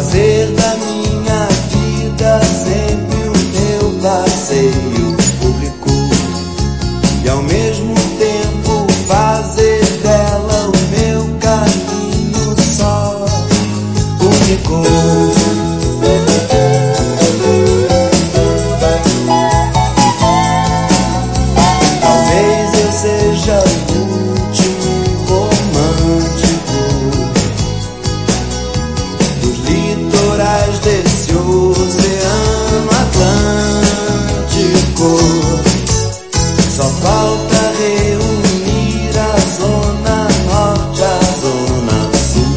fazer da minha vida sempre o meu passeio público e ao mesmo tempo fazer dela o meu caminho só único. Talvez eu seja o último romântico dos litorais desse oceano Atlântico. Só falta reunir a zona norte à zona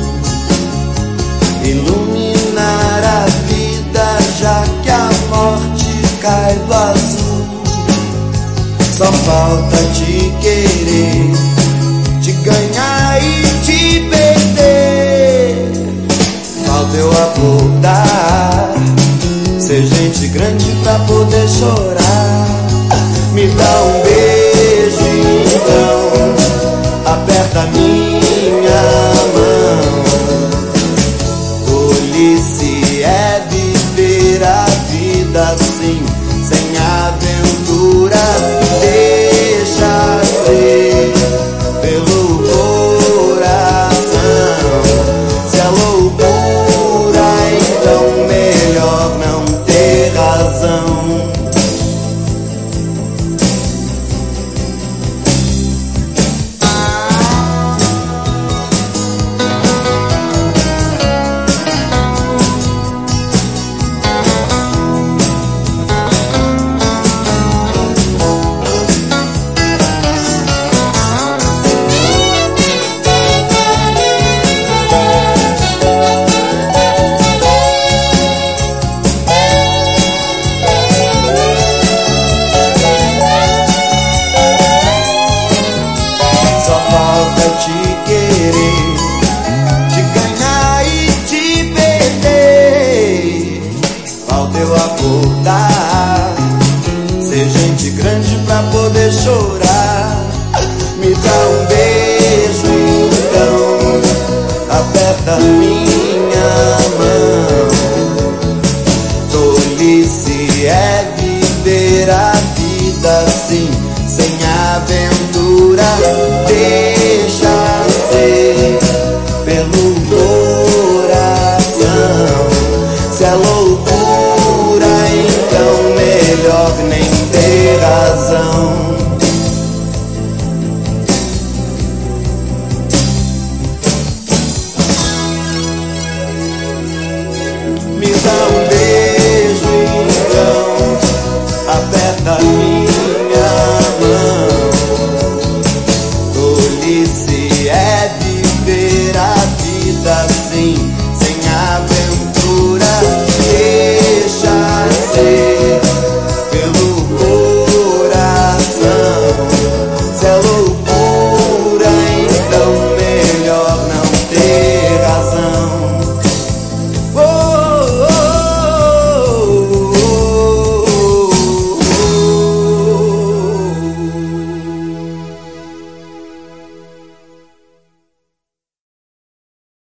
sul, iluminar a vida já que a morte cai do azul. Só falta te querer, te ganhar e te perder. Falta eu acordar, ser gente grande pra poder chorar. Me dá um beijo então, aperta minha mão. Tolice é viver a vida assim, sem aventura. Deixa ser pelo coração. Se é loucura, então melhor não ter razão. Te querer, te ganhar e te perder. Falta eu acordar, ser gente grande pra poder chorar. Me dá um beijo então, aperta minha mão. Tolice é viver a vida assim, sem aventura.